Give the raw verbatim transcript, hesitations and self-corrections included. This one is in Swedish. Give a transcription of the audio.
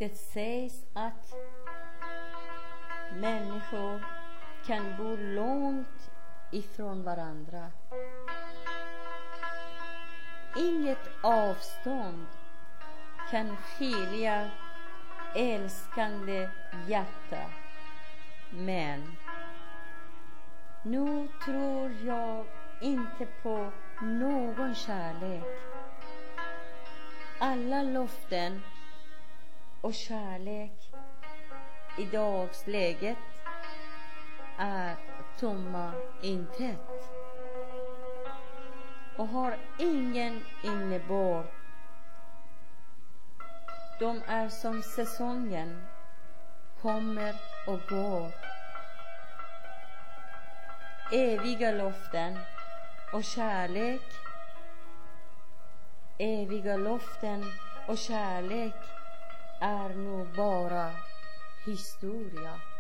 Det sägs att människor kan bo långt ifrån varandra. Inget avstånd kan skilja älskande hjärta. Men nu tror jag inte på någon kärlek. Alla löften och kärlek i dagsläget är tomma intet och har ingen innebörd. De är som säsongen, kommer och går. Eviga löften och kärlek, eviga löften och kärlek är nog bara historia.